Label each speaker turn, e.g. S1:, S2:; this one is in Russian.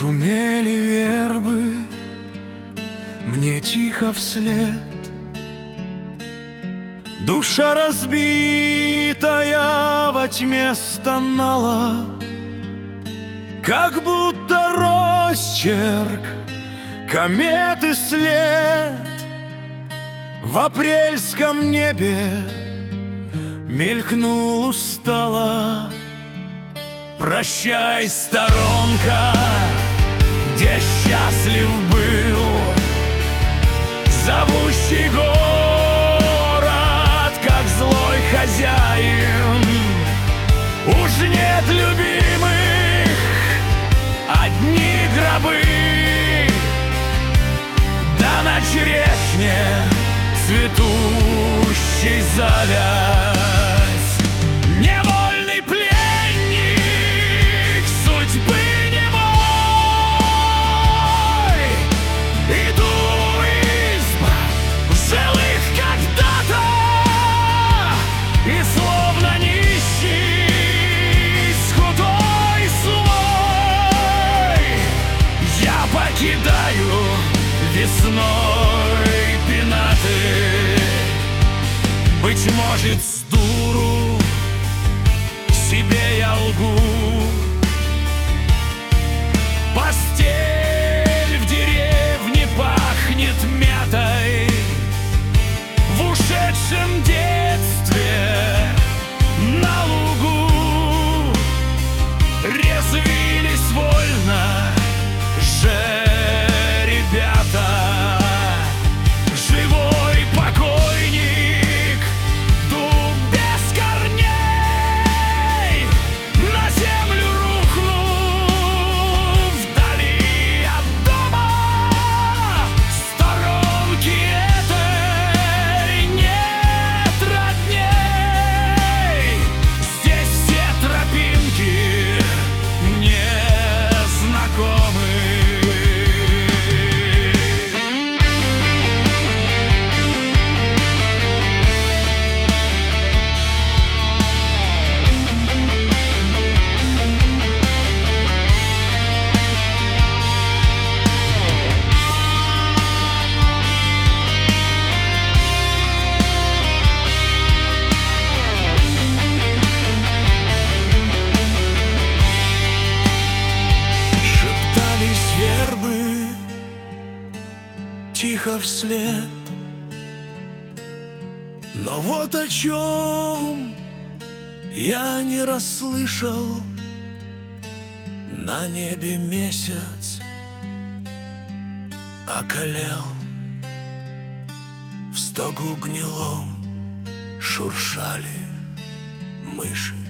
S1: Шумели вербы мне тихо вслед. Душа разбитая во тьме стонала, как будто росчерк кометы след. В апрельском небе мелькнул устало: прощай, сторонка, где счастлив был зовущий город, как злой хозяин. Уж нет любимых, одни гробы, да на черешне цветущей завязь. Невольный пленник судьбы немой, иду изб жилых когда-то, и словно нищий с худой слой я покидаю весной пенаты. Быть может, с дуру себе я лгу. Постель в деревне пахнет мятой. В ушедшем детстве на лугу резвились вольно ребята. Живой покойник, дуб без корней, на землю рухнув вдали от дома. Сторонки этой нет родней. Здесь все тропинки незнакомы. Шептались вербы тихо вслед, но вот о чем я не расслышал. На небе месяц околел, в стогу гнилом шуршали мыши.